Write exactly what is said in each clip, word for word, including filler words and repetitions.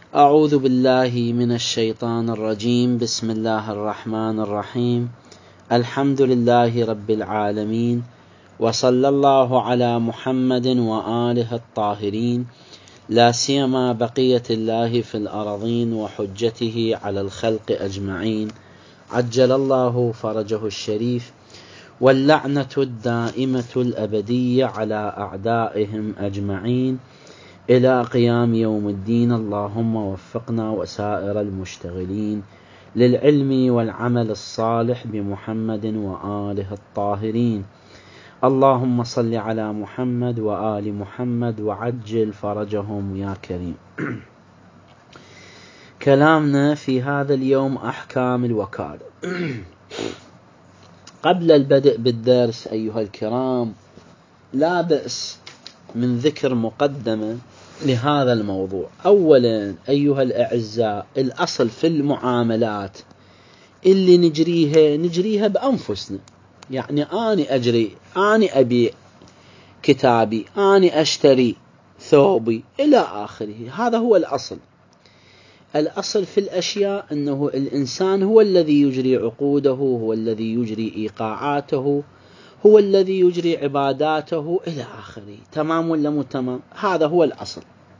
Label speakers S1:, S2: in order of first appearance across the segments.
S1: أعوذ بالله من الشيطان الرجيم. بسم الله الرحمن الرحيم. الحمد لله رب العالمين، وصلى الله على محمد وآله الطاهرين، لا سيما بقية الله في الأرضين وحجته على الخلق أجمعين، عجل الله فرجه الشريف، واللعنة الدائمة الأبدية على أعدائهم أجمعين إلى قيام يوم الدين. اللهم وفقنا وسائر المشتغلين للعلم والعمل الصالح بمحمد وآله الطاهرين. اللهم صل على محمد وآل محمد وعجل فرجهم يا كريم. كلامنا في هذا اليوم أحكام الوكالة. قبل البدء بالدرس أيها الكرام، لا بأس من ذكر مقدمة لهذا الموضوع. أولا أيها الأعزاء، الأصل في المعاملات اللي نجريها نجريها بأنفسنا. يعني أنا أجري، أنا أبيع كتابي، أنا أشتري ثوبي إلى آخره. هذا هو الأصل. الأصل في الأشياء أنه الإنسان هو الذي يجري عقوده، هو الذي يجري إيقاعاته، هو الذي يجري عباداته إلى آخره. تمام ولا مو تمام؟ هذا هو الأصل.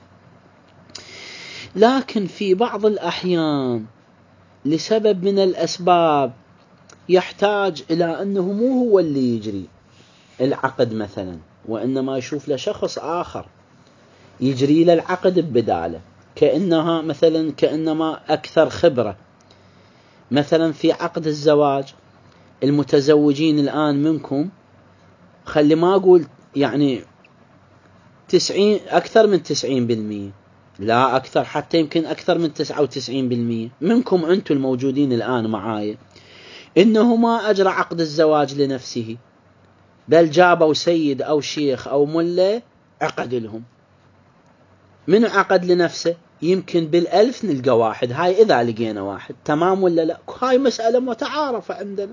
S1: لكن في بعض الأحيان لسبب من الأسباب يحتاج إلى أنه مو هو اللي يجري العقد مثلا، وإنما يشوف له شخص آخر يجري له العقد ببداله، كأنها مثلا كأنما أكثر خبرة. مثلا في عقد الزواج، المتزوجين الآن منكم، خلي ما أقول يعني تسعين أكثر من تسعين بالمئة، لا أكثر، حتى يمكن أكثر من تسعة وتسعين بالمئة منكم أنتم الموجودين الآن معايا إنه ما أجرى عقد الزواج لنفسه، بل جابوا سيد أو شيخ أو ملة عقد لهم. من عقد لنفسه؟ يمكن بالألف نلقى واحد، هاي إذا لقينا واحد. تمام ولا لا؟ هاي مسألة متعارفة عندنا.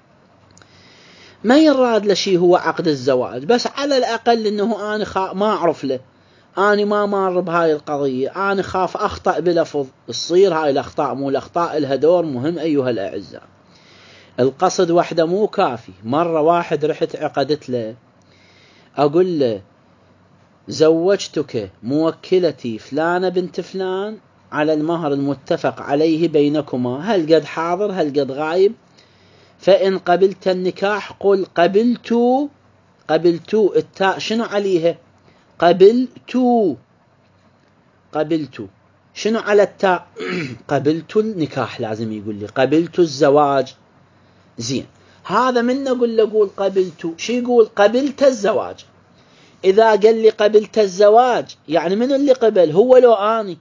S1: ما يراد لشي هو عقد الزواج، بس على الأقل إنه أنا خا... ما أعرف له، أنا ما مار بهاي القضية، أنا خاف أخطأ بلفظ، تصير هاي الأخطاء. مو الأخطاء لها دور مهم أيها الأعزاء. القصد وحده مو كافي. مرة واحد رحت عقدت له، أقول له زوجتك موكلتي فلانة بنت فلان على المهر المتفق عليه بينكما، هل قد حاضر هل قد غايب؟ فإن قبلت النكاح قل قبلت. قبلت التاء شنو عليها؟ قبلت. قبلت شنو على التاء؟ قبلت النكاح. لازم يقول لي قبلت الزواج. زين، هذا من نقول له قول قبلت، شو يقول؟ قبلت الزواج. إذا قال لي قبلت الزواج، يعني من اللي قبل، هو لو آني؟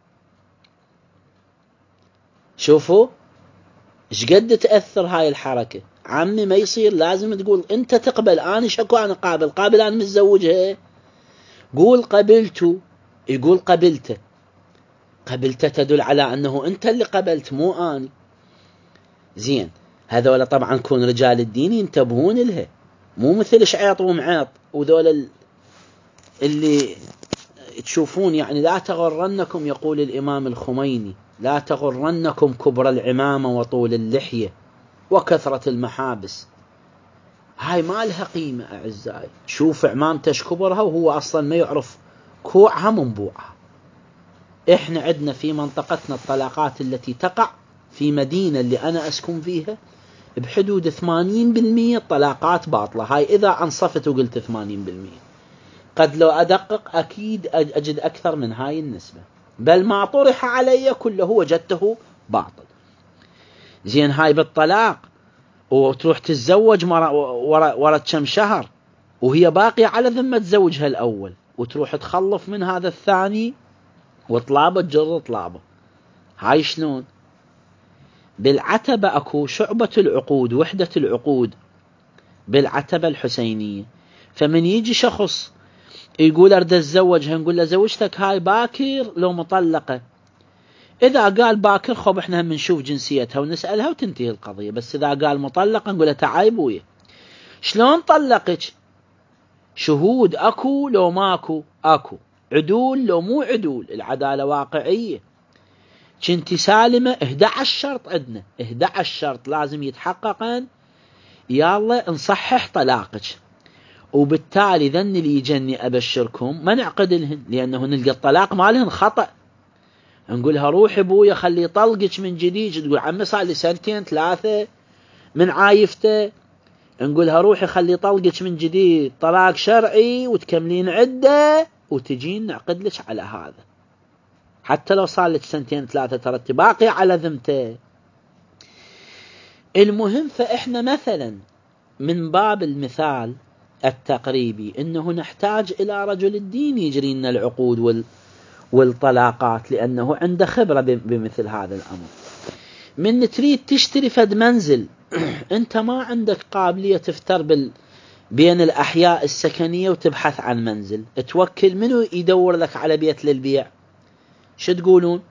S1: شوفوا إيش قد تأثر هاي الحركة. عمي ما يصير، لازم تقول أنت تقبل. أنا شكو أنا قابل قابل أنا متزوجها، قول قبلت. يقول قبلت. قبلت تدل على أنه أنت اللي قبلت مو آني. زين، هذول طبعا كون رجال الدين ينتبهون لها، مو مثل شعيط ومعيط وذول اللي تشوفون. يعني لا تغرنكم، يقول الإمام الخميني، لا تغرنكم كبر العمامة وطول اللحية وكثرة المحابس. هاي ما لها قيمة أعزائي. شوف عمامتش كبرها وهو أصلا ما يعرف كوعها من بوعها. إحنا عندنا في منطقتنا الطلاقات التي تقع في مدينة اللي أنا أسكن فيها بحدود ثمانين بالمئة طلاقات باطلة. هاي إذا أنصفت وقلت ثمانين بالمئة، قد لو أدقق أكيد أجد أكثر من هاي النسبة، بل ما طرح علي كله وجدته باطل. زين، هاي بالطلاق، وتروح تتزوج ورا كم شهر وهي باقية على ذمة زوجها الأول، وتروح تخلف من هذا الثاني وطلابة تجر طلابة. هاي شلون؟ بالعتبة أكو شعبة العقود، وحدة العقود بالعتبة الحسينية. فمن يجي شخص يقول أرد أتزوجها، نقول له زوجتك هاي باكر لو مطلقة؟ إذا قال باكر خب إحنا هم نشوف جنسيتها ونسألها وتنتهي القضية. بس إذا قال مطلقة نقول له تعاي بويا، شلون طلقك؟ شهود أكو لو ماكو؟ أكو. عدول لو مو عدول؟ العدالة واقعية. كنتي سالمة، إحدى عشر شرط عندنا، إحدى عشر شرط لازم يتحققن، يلا نصحح طلاقك. وبالتالي ذن اللي يجني أبشركم ما نعقد لهن، لأنه نلقى الطلاق مالهن خطأ. نقولها روحي ابويا خلي يطلقك من جديد، تقول عمي صار لي سنتين ثلاثة من عايفته. نقولها روحي خلي يطلقك من جديد طلاق شرعي وتكملين عدة وتجين نعقد لك على هذا، حتى لو صار لك سنتين ثلاثة ترى باقي على ذمته. المهم فإحنا مثلا من باب المثال التقريبي انه نحتاج الى رجل الدين يجري لنا العقود وال والطلاقات، لانه عنده خبرة بمثل هذا الامر. من تريد تشتري فد منزل انت ما عندك قابلية تفتر بال بين الاحياء السكنية وتبحث عن منزل، توكل منو يدور لك على بيت للبيع؟ شو تقولون؟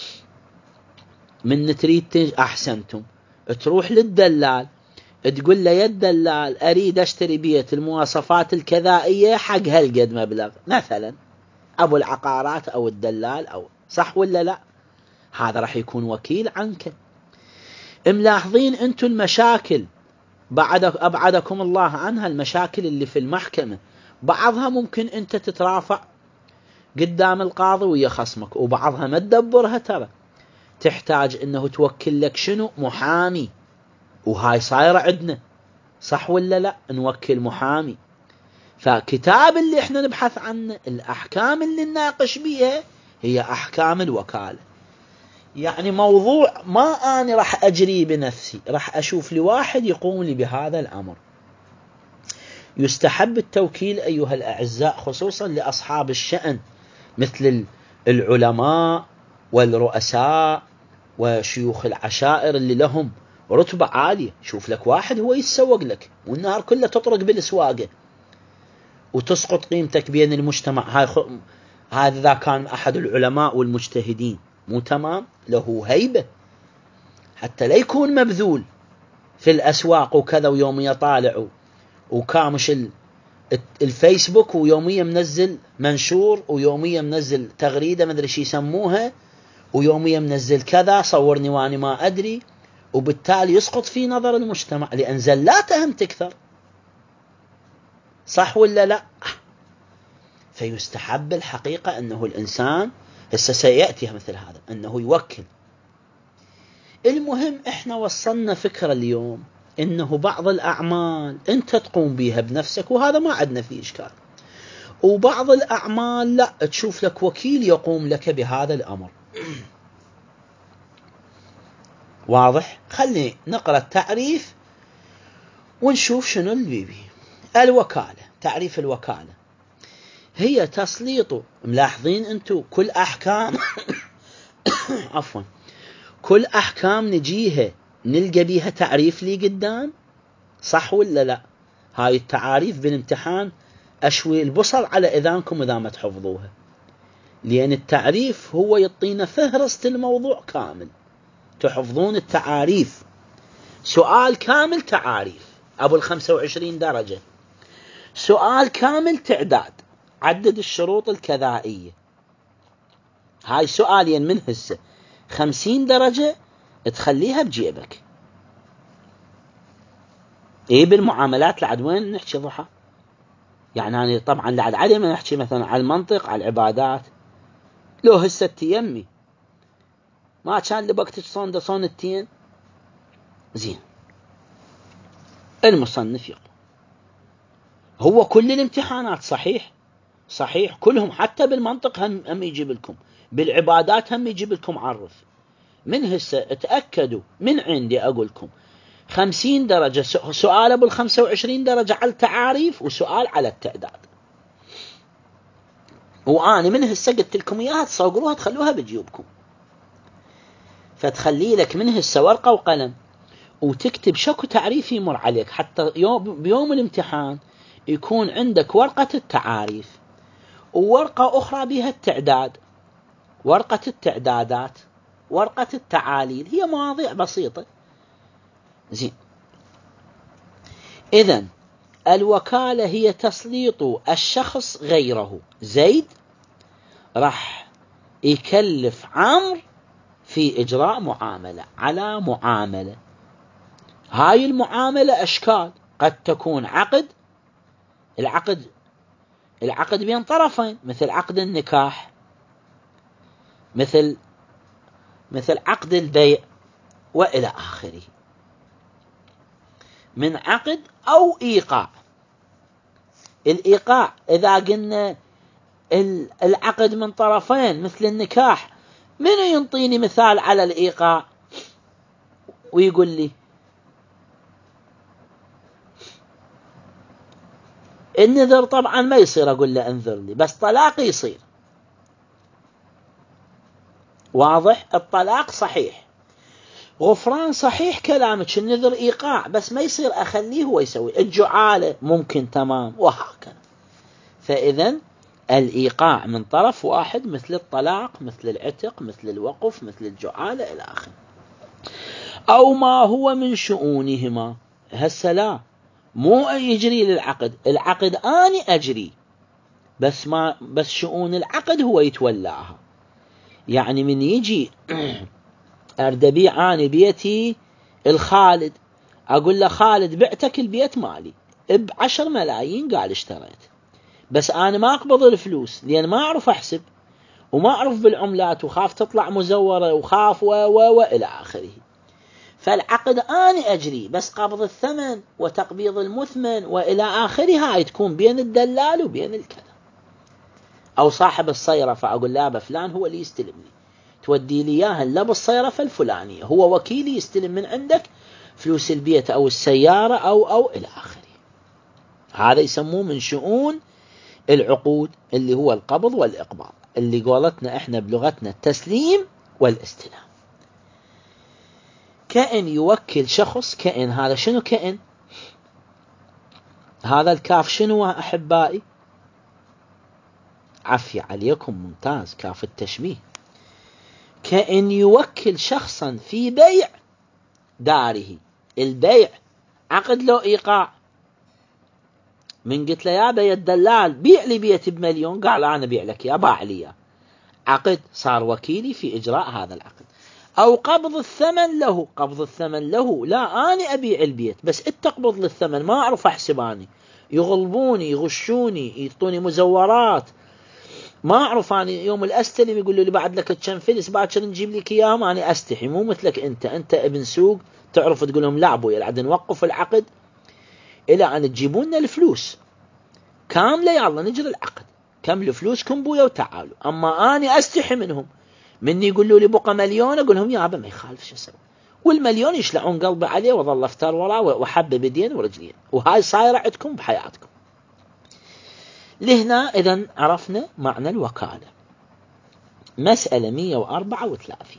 S1: من تريد تنج... احسنتم، تروح للدلال تقول له يا الدلال اريد اشتري بيت المواصفات الكذائية حق هالقد مبلغ، مثلا ابو العقارات او الدلال، او صح ولا لا؟ هذا راح يكون وكيل عنك. ملاحظين انتم المشاكل بعد ابعدكم الله عنها، المشاكل اللي في المحكمة بعضها ممكن انت تترافع قدام القاضي ويا خصمك، وبعضها ما تدبرها ترى تحتاج انه توكل لك شنو؟ محامي. وهاي صايرة عندنا صح ولا لا؟ نوكل محامي. فكتاب اللي احنا نبحث عنه، الاحكام اللي نناقش بيها هي احكام الوكالة. يعني موضوع ما انا راح اجري بنفسي، راح اشوف لي واحد يقوم لي بهذا الامر. يستحب التوكيل ايها الاعزاء خصوصا لاصحاب الشأن مثل العلماء والرؤساء وشيوخ العشائر اللي لهم رتبة عالية. شوف لك واحد هو يتسوق لك والنهار كله تطرق بالسواقة وتسقط قيمتك بين المجتمع. هاي خ... هذا ذا كان أحد العلماء والمجتهدين مو تمام، له هيبة حتى لا يكون مبذول في الأسواق وكذا، ويوميا طالع وكامش الفيسبوك ويوميا منزل منشور ويوميا منزل تغريدة مدري شي يسموها ويوميا منزل كذا صورني واني ما أدري، وبالتالي يسقط في نظر المجتمع لأن زلاتهم تكثر. صح ولا لا؟ فيستحب الحقيقة أنه الإنسان هسه سيأتي مثل هذا أنه يوكل. المهم إحنا وصلنا فكرة اليوم أنه بعض الأعمال أنت تقوم بها بنفسك وهذا ما عندنا فيه إشكال، وبعض الأعمال لا، تشوف لك وكيل يقوم لك بهذا الأمر. واضح؟ خلي نقرأ التعريف ونشوف شنو اللي بيه. الوكالة، تعريف الوكالة هي تسليط، ملاحظين أنتو كل أحكام عفوا كل أحكام نجيها نلقى بيها تعريف لي قدام، صح ولا لا؟ هاي التعاريف بالامتحان أشوي البصر على إذانكم إذا ما تحفظوها، لأن التعريف هو يعطينا فهرست الموضوع كامل. تحفظون التعاريف، سؤال كامل تعاريف أبو الخمسة وعشرين درجة، سؤال كامل تعداد عدد الشروط الكذائية، هاي سؤالين من هسه خمسين درجة تخليها بجيبك. ايه بالمعاملات لعد وين نحكي ضحى؟ يعني أنا طبعا لعد عدم ما نحكي مثلا على المنطق على العبادات، لو هسه تيمي ما كان لبقتك صون صون التين زين. المصنف يقول هو كل الامتحانات صحيح صحيح كلهم، حتى بالمنطق هم, هم يجيب لكم، بالعبادات هم يجيب لكم عرف. من هسه اتأكدوا من عندي أقول لكم خمسين درجة سؤال أبو الخمسة وعشرين درجة على التعاريف وسؤال على التعداد، وأنا من هسه قلت لكم إياها تصوروها تخلوها بجيوبكم. فتخلي لك من هسه ورقة وقلم وتكتب شكو تعريف يمر عليك، حتى يوم بيوم الامتحان يكون عندك ورقة التعاريف وورقة أخرى بها التعداد، ورقة التعدادات، ورقة التعاليل، هي مواضيع بسيطة. زين، إذن الوكالة هي تسليط الشخص غيره. زيد راح يكلف عمرو في إجراء معاملة على معاملة. هاي المعاملة أشكال، قد تكون عقد، العقد العقد بين طرفين مثل عقد النكاح، مثل مثل عقد البيع وإلى آخره، من عقد أو إيقاع. الإيقاع إذا قلنا العقد من طرفين مثل النكاح، من ينطيني مثال على الإيقاع ويقول لي؟ النذر طبعا ما يصير أقول له انذر لي، بس طلاق يصير. واضح؟ الطلاق صحيح، غفران صحيح كلامك، النذر إيقاع بس ما يصير أخليه هو يسوي. الجعالة ممكن، تمام، وهكذا. فإذن الإيقاع من طرف واحد مثل الطلاق، مثل العتق، مثل الوقف، مثل الجعالة إلى آخره. أو ما هو من شؤونهما. هسه لا، مو يجري للعقد، العقد أني أجري، بس ما بس شؤون العقد هو يتولاها. يعني من يجي أرد أبيع أنا بيتي الخالد، أقول له خالد بعتك البيت مالي بعشر ملايين، قال اشتريت، بس أنا ما أقبض الفلوس لأن ما أعرف أحسب وما أعرف بالعملات وخاف تطلع مزورة وخاف و و وإلى آخره. فالعقد أنا أجري، بس قبض الثمن وتقبيض المثمن وإلى آخره هاي تكون بين الدلال وبين الكذا أو صاحب الصيرة، فأقول لا فلان هو اللي يستلمني، تودي لي إياها لا بالصيرفة الفلانية، هو وكيلي يستلم من عندك فلوس البيت أو السيارة أو أو إلى آخره. هذا يسموه من شؤون العقود، اللي هو القبض والإقباض، اللي قولتنا إحنا بلغتنا التسليم والاستلام. كائن يوكل شخص، كائن هذا شنو كائن؟ هذا الكاف شنو أحبائي؟ عفي عليكم، ممتاز، كاف التشبيه. كائن يوكل شخصا في بيع داره. البيع عقد له إيقاع، من قلت له يا بي الدلال بيع لي بيتي بمليون، قال أنا بيع لك يا باع لي، عقد، صار وكيلي في إجراء هذا العقد. أو قبض الثمن له، قبض الثمن له، لا أنا أبيع البيت بس أنت تقبض للثمن، ما أعرف أحسباني، يغلبوني يغشوني يعطوني مزورات، ما أعرف أنا يوم الأستلم يقولوا لي بعد لك كم فلس باكر نجيب لك إياهم، أنا أستحي، مو مثلك أنت أنت ابن سوق تعرف تقول لهم لا أبوي العد نوقف العقد إلى أن تجيبون الفلوس كاملة، يلا نجري العقد، كملوا فلوسكم بويا وتعالوا. أما أنا أستحي منهم، مني يقولوا لي بقى مليون أقول لهم يا أبا ما يخالف شو أسوي، والمليون يشلعون قلبي عليه وظل أفتر وراه وحبه بدين ورجلين، وهاي صايرة عندكم بحياتكم. لهنا إذن عرفنا معنى الوكالة. مسألة مئة وأربعة وثلاثين.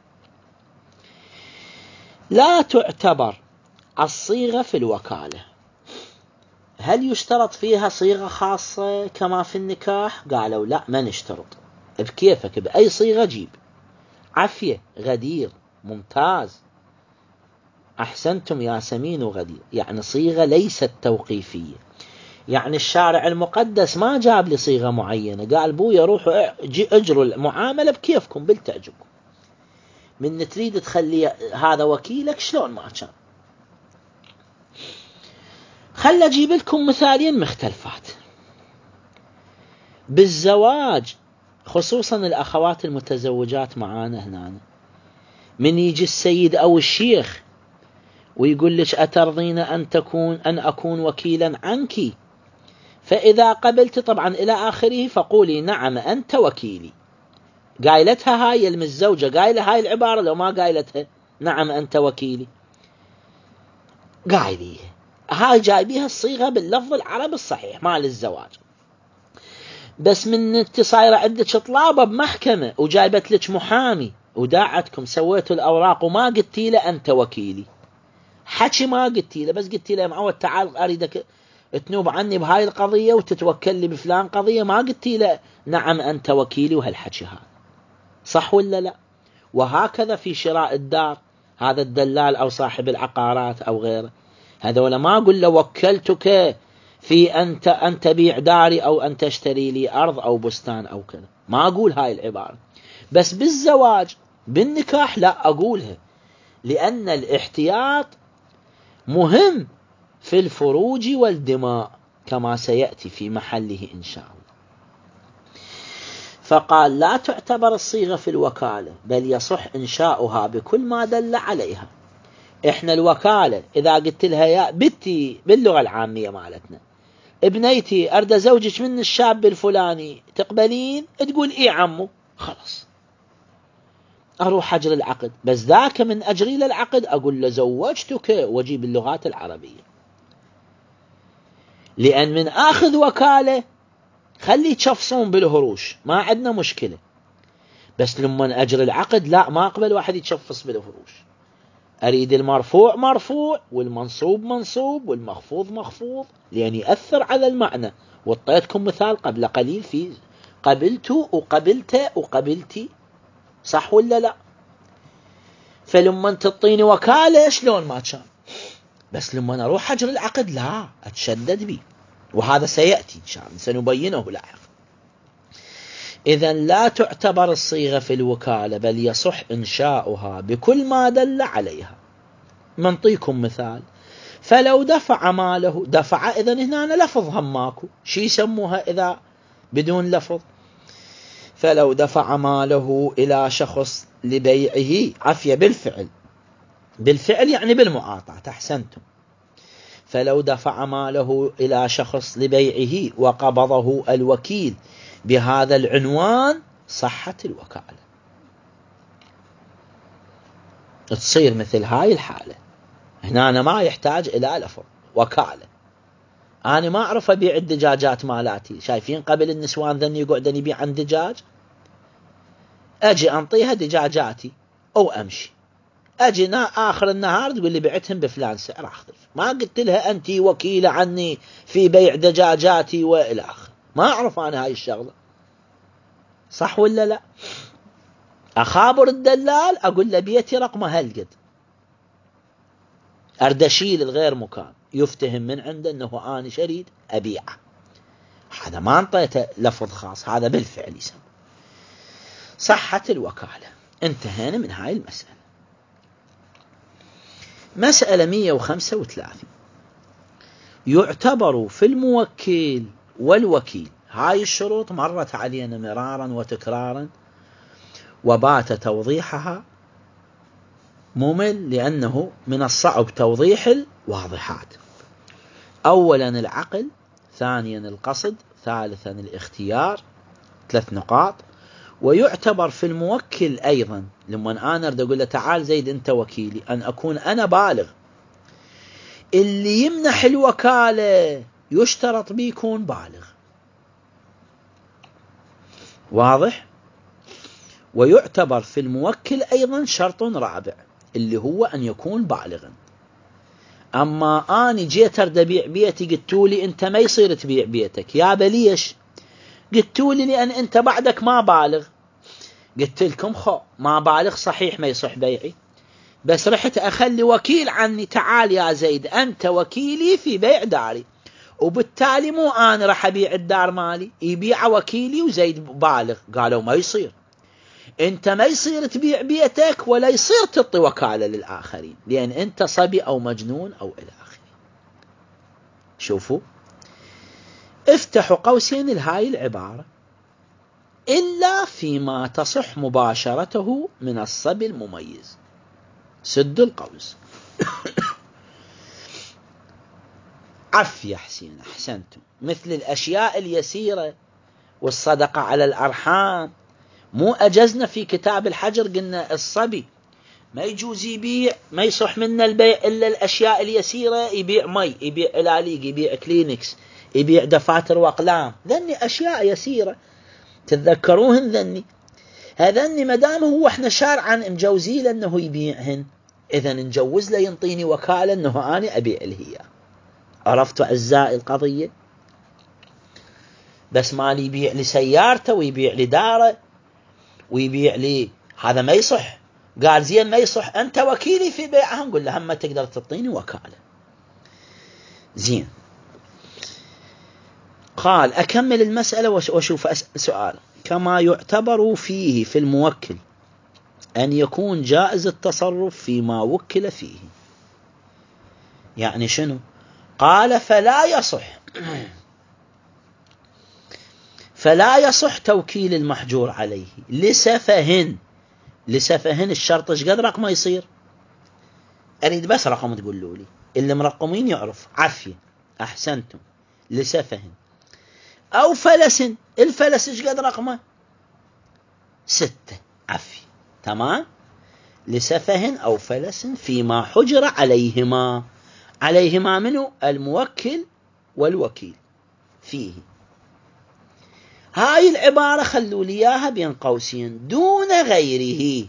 S1: لا تعتبر الصيغة في الوكالة. هل يشترط فيها صيغة خاصة كما في النكاح؟ قالوا لا، ما نشترط، بكيفك بأي صيغة جيب. عفية، غدير، ممتاز، أحسنتم يا سمين وغدير، يعني صيغة ليست توقيفية. يعني الشارع المقدس ما جاب لي صيغة معينة، قال بويا روحوا اجروا المعاملة بكيفكم بالتعجبكم، من تريد تخلي هذا وكيلك شلون ما كان. خل أجيب لكم مثالين مختلفات. بالزواج خصوصا الأخوات المتزوجات معانا هنا، من يجي السيد أو الشيخ ويقول لك أترضين أن تكون أن أكون وكيلا عنك، فإذا قبلت طبعا إلى آخره فقولي نعم أنت وكيلي. قايلتها هاي المتزوجة، قايلة هاي العبارة لو ما قايلتها نعم أنت وكيلي، قايليها هاي جايبيها الصيغة باللفظ العربي الصحيح مال الزواج. بس من انت صايرة عندك طلابة بمحكمة وجايبت لك محامي وداعتكم سويتوا الأوراق وما قلتي له أنت وكيلي، حكي ما قلتي له، بس قلتي له معود تعال أريدك تنوب عني بهاي القضية وتتوكل لي بفلان قضية، ما قلتي له نعم أنت وكيلي وهالحكي هذا، صح ولا لا؟ وهكذا في شراء الدار، هذا الدلال أو صاحب العقارات أو غيره، هذول ما أقول له وكلتك في أنت أن تبيع داري أو أن تشتري لي أرض أو بستان أو كذا، ما أقول هاي العبارة. بس بالزواج بالنكاح لا أقولها، لأن الاحتياط مهم في الفروج والدماء كما سيأتي في محله إن شاء الله. فقال لا تعتبر الصيغة في الوكالة بل يصح إنشاؤها بكل ما دل عليها. إحنا الوكالة إذا قلت لها يا بنتي باللغة العامية مالتنا ابنيتي أرد زوجك من الشاب الفلاني تقبلين؟ تقول إيه عمو، خلاص أروح أجري العقد. بس ذاك من أجري للعقد أقول له زوجتك وأجيب اللغات العربية، لأن من آخذ وكالة خلي تشفصون بالهروش ما عندنا مشكلة، بس لما أجري العقد لا، ما أقبل واحد يتشفص بالهروش. أريد المرفوع مرفوع والمنصوب منصوب والمخفوض مخفوض، لأن يأثر على المعنى. وطيتكم مثال قبل قليل في قبلت وقبلت وقبلتي، صح ولا لا؟ فلما تعطيني وكالة شلون ما كان، بس لما أروح أجري العقد لا أتشدد به، وهذا سيأتي إن شاء الله سنبينه لاحقا. إذن لا تعتبر الصيغة في الوكالة بل يصح إنشاؤها بكل ما دل عليها. منطيكم مثال، فلو دفع ماله، دفع إذن هنا لفظ هم ماكو، شي يسموها إذا بدون لفظ؟ فلو دفع ماله إلى شخص لبيعه، عفية بالفعل، بالفعل يعني بالمعاطاة، أحسنتم. فلو دفع ماله إلى شخص لبيعه وقبضه الوكيل بهذا العنوان صحت الوكالة. تصير مثل هاي الحالة هنا أنا ما يحتاج إلى لفظ، وكالة. أنا ما أعرف أبيع الدجاجات مالاتي، شايفين قبل النسوان ذني يقعدن يبيع عن دجاج، أجي أنطيها دجاجاتي أو أمشي، أجي آخر النهار تقول لي بعتهم بفلان سعر، أخذف. ما قلت لها أنت وكيلة عني في بيع دجاجاتي وإلى آخر، ما أعرف أنا هاي الشغلة، صح ولا لا؟ أخابر الدلال أقول له بيتي رقمه هالقد، أردشيل الغير مكان، يفتهم من عنده أنه أنا شريد أبيعه. هذا ما انطيته لفظ خاص، هذا بالفعل يسمى صحة الوكالة. انتهينا من هاي المسألة. مسألة مئة وخمسة وثلاثين، يعتبر في الموكل والوكيل، هاي الشروط مرت علينا مرارا وتكرارا وبات توضيحها ممل، لأنه من الصعب توضيح الواضحات. أولا العقل، ثانيا القصد، ثالثا الاختيار، ثلاث نقاط. ويعتبر في الموكل أيضا، لما أنا أريد أقول له تعال زيد أنت وكيلي، أن أكون أنا بالغ. اللي يمنح الوكالة يشترط بي يكون بالغ، واضح؟ ويعتبر في الموكل أيضا شرط رابع اللي هو أن يكون بالغا. أما أنا جيت أريد أبيع بيتي قلتولي أنت ما يصير تبيع بيتك، يا بليش؟ قلتولي لأن أنت بعدك ما بالغ. قلت لكم خو ما بالغ صحيح ما يصح بيعي، بس رحت أخلي وكيل عني، تعال يا زيد أنت وكيلي في بيع داري، وبالتالي مو أنا راح أبيع الدار مالي، يبيع وكيلي وزيد بالغ. قالوا ما يصير، أنت ما يصير تبيع بيتك ولا يصير تعطي وكالة للآخرين، لأن أنت صبي أو مجنون أو إلى آخره. شوفوا، افتحوا قوسين لهاي العبارة، إلا فيما تصح مباشرته من الصبي المميز، سد القوس. عفية حسين، أحسنتم. مثل الأشياء اليسيرة والصدقة على الأرحام، مو أجزنا في كتاب الحجر قلنا الصبي ما يجوز يبيع، ما يصح منا البيع إلا الأشياء اليسيرة، يبيع مي، يبيع علاليق، يبيع كلينكس، يبيع دفاتر وأقلام، ذني أشياء يسيرة تتذكروهن. ذني هذني مدام هو احنا شارعا مجوزي لأنه يبيعهن، إذا نجوز له ينطيني وكالة أنه أنا أبيع اللي هي. عرفتوا أجزاء القضية؟ بس ما لي يبيع لسيارته ويبيع لداره ويبيع لي، هذا ما يصح. قال زين ما يصح، أنت وكيلي في بيعها، نقول له هم تقدر تعطيني وكالة. زين، قال أكمل المسألة وأشوف سؤال. كما يعتبر فيه في الموكل أن يكون جائز التصرف فيما وكل فيه. يعني شنو؟ قال فلا يصح فلا يصح توكيل المحجور عليه لسفه. لسفه الشرط ايش قد رقمه يصير؟ أريد بس رقم تقولوا لي، اللي مرقمين يعرف. عفية، أحسنتم. لسفه أو فلس. الفلس ايش قد رقمه؟ ستة. عفية، تمام. لسفه أو فلس فيما حجر عليهما. عليهما منه الموكل والوكيل فيه. هاي العبارة خلوا لي إياها بين قوسين، دون غيره.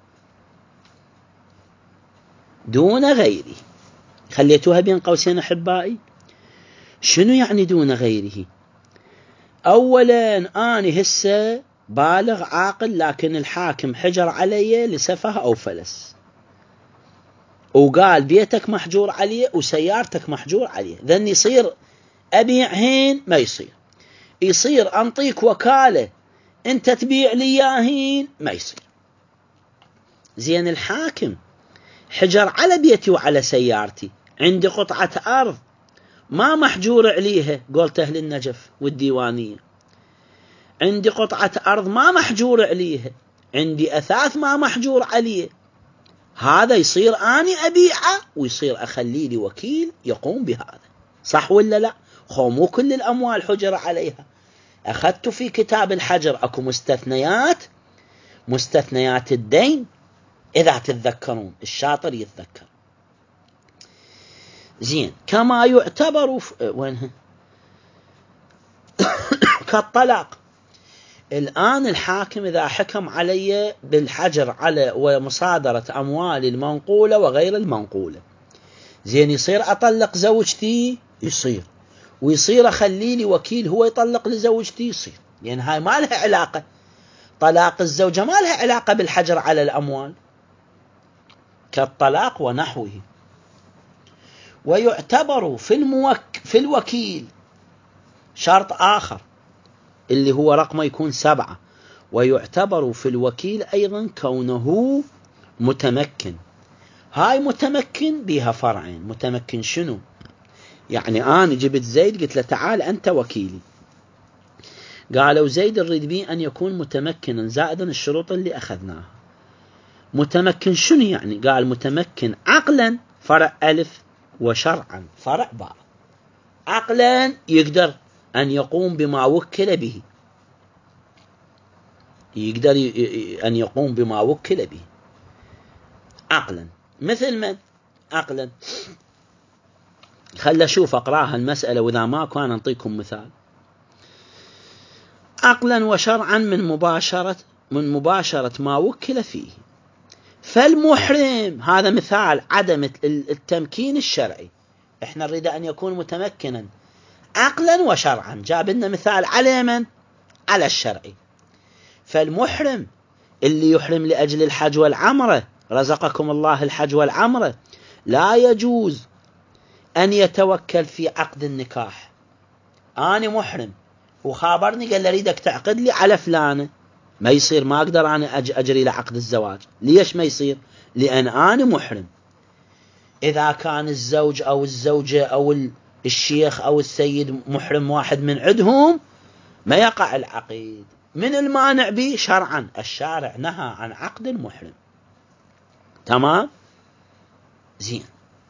S1: دون غيره خليتوها بين قوسين أحبائي. شنو يعني دون غيره؟ أولا أنا هسه بالغ عاقل، لكن الحاكم حجر علي لسفه أو فلس، وقال بيتك محجور عليه وسيارتك محجور عليه. ذن يصير أبيعهن؟ ما يصير. يصير أنطيك وكالة أنت تبيع لي إياهن؟ ما يصير. زين، الحاكم حجر على بيتي وعلى سيارتي، عندي قطعة أرض ما محجور عليها، قلت أهل النجف والديوانية. عندي قطعة أرض ما محجور عليها، عندي أثاث ما محجور عليه. هذا يصير أني أبيعه ويصير أخلي لي وكيل يقوم بهذا. صح ولا لا؟ خو مو كل الأموال حجر عليها. أخذت في كتاب الحجر أكو مستثنيات، مستثنيات الدين إذا تتذكرون، الشاطر يتذكر. زين، كما يعتبر وينها كالطلاق. الآن الحاكم إذا حكم علي بالحجر على ومصادرة أموال المنقولة وغير المنقولة، زين، يصير أطلق زوجتي؟ يصير. ويصير أخلي لي وكيل هو يطلق لزوجتي؟ يصير. لأن هاي ما لها علاقة، طلاق الزوجة ما لها علاقة بالحجر على الأموال، كالطلاق ونحوه. ويعتبر في الموك في الوكيل شرط آخر اللي هو رقمه يكون سبعة. ويعتبر في الوكيل أيضا كونه متمكن. هاي متمكن بها فرعين. متمكن شنو؟ يعني أنا جبت زيد قلت له تعال أنت وكيلي، قالوا زيد نريد به أن يكون متمكنا زائدا الشروط اللي أخذناها. متمكن شنو يعني؟ قال متمكن عقلا فرع ألف، وشرعا فرع باء. عقلا يقدر أن يقوم بما وكل به، يقدر أن يقوم بما وكل به عقلا. مثل من عقلا؟ خل أشوف أقراها المسألة، وإذا ما كان أنطيكم مثال. عقلا وشرعا من مباشرة من مباشرة ما وكل فيه. فالمحرم هذا مثال عدم التمكين الشرعي. احنا نريد أن يكون متمكنا عقلا وشرعا، جاب لنا مثال على من؟ على الشرعي. فالمحرم اللي يحرم لأجل الحج والعمرة، رزقكم الله الحج والعمرة، لا يجوز أن يتوكل في عقد النكاح. أنا محرم وخابرني قال لي أريدك تعقد لي على فلانة، ما يصير. ما أقدر أنا أجري لعقد الزواج. ليش ما يصير؟ لأن أنا محرم. إذا كان الزوج أو الزوجة أو الشيخ أو السيد محرم واحد من عندهم ما يقع العقد. من المانع به؟ شرعا الشارع نهى عن عقد المحرم. تمام؟ زين،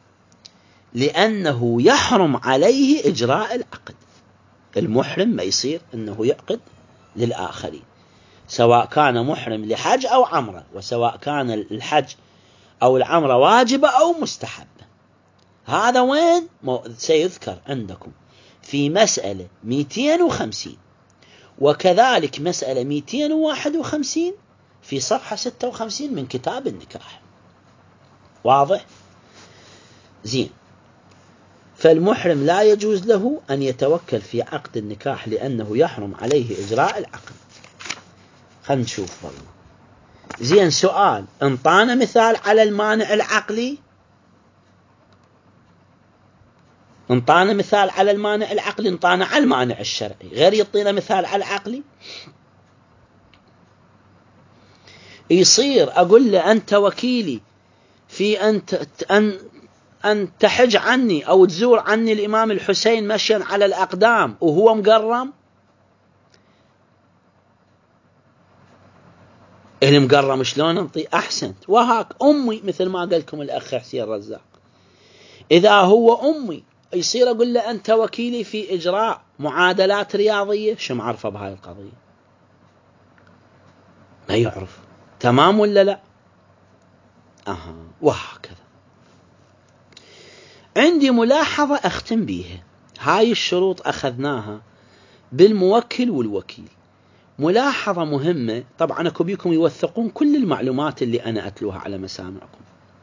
S1: لأنه يحرم عليه إجراء العقد. المحرم ما يصير أنه يعقد للآخرين، سواء كان محرم لحج أو عمرة، وسواء كان الحج أو العمرة واجبة أو مستحبة. هذا وين سيذكر عندكم في مسألة مئتين وخمسين، وكذلك مسألة مئتين وواحد وخمسين في صفحة ستة وخمسين من كتاب النكاح. واضح؟ زين، فالمحرم لا يجوز له أن يتوكل في عقد النكاح لأنه يحرم عليه إجراء العقد. خلينا نشوف والله. زين، سؤال، انطانا مثال على المانع العقلي؟ انطانا مثال على المانع العقلي، انطانا على المانع الشرعي، غير يعطينا مثال على العقلي. يصير أقول له أنت وكيلي في أن أن أن تحج عني أو تزور عني الإمام الحسين مشيا على الأقدام وهو مقرم؟ المقرم شلون انطي؟ أحسنت. وهاك أمي مثل ما قال لكم الأخ حسين رزاق، إذا هو أمي يصير أقول له أنت وكيلي في إجراء معادلات رياضية؟ شو معرفة بهاي القضية؟ ما يعرف. تمام ولا لا؟ أها. وهكذا. عندي ملاحظة أختم بيها. هاي الشروط أخذناها بالموكل والوكيل. ملاحظة مهمة، طبعا أكو بيكم يوثقون كل المعلومات اللي أنا أتلوها على مسامعكم.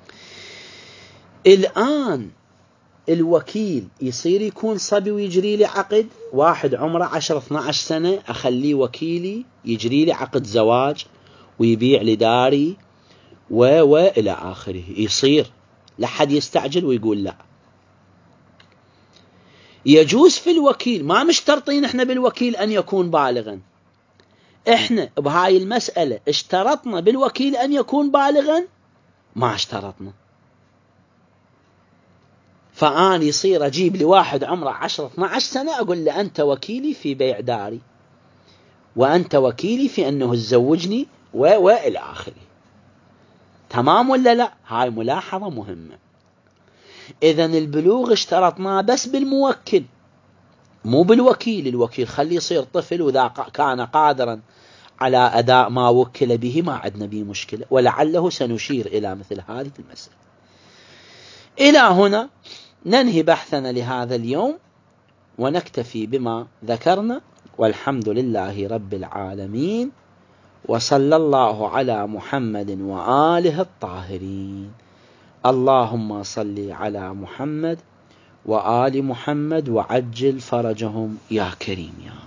S1: الآن الوكيل يصير يكون صبي ويجري لي عقد، واحد عمره عشر اثنى عشر سنة أخليه وكيلي يجري لي عقد زواج ويبيع لي داري و و إلى آخره، يصير. لحد يستعجل ويقول لا. يجوز في الوكيل، ما مشترطين احنا بالوكيل أن يكون بالغا، احنا بهاي المسألة اشترطنا بالوكيل أن يكون بالغا؟ ما اشترطنا. فآن يصير أجيب لي واحد عمره عشر اثنى عشر سنة أقول له أنت وكيلي في بيع داري وأنت وكيلي في أنه تزوجني و و إلى آخره. تمام ولا لا؟ هاي ملاحظة مهمة. إذن البلوغ اشترطناه بس بالموكل مو بالوكيل. الوكيل خليه يصير طفل، وإذا كان قادرا على أداء ما وكل به ما عندنا به مشكلة، ولعله سنشير إلى مثل هذه المسألة. إلى هنا ننهي بحثنا لهذا اليوم ونكتفي بما ذكرنا، والحمد لله رب العالمين، وصلى الله على محمد وآله الطاهرين. اللهم صل على محمد وآل محمد وعجل فرجهم يا كريم يا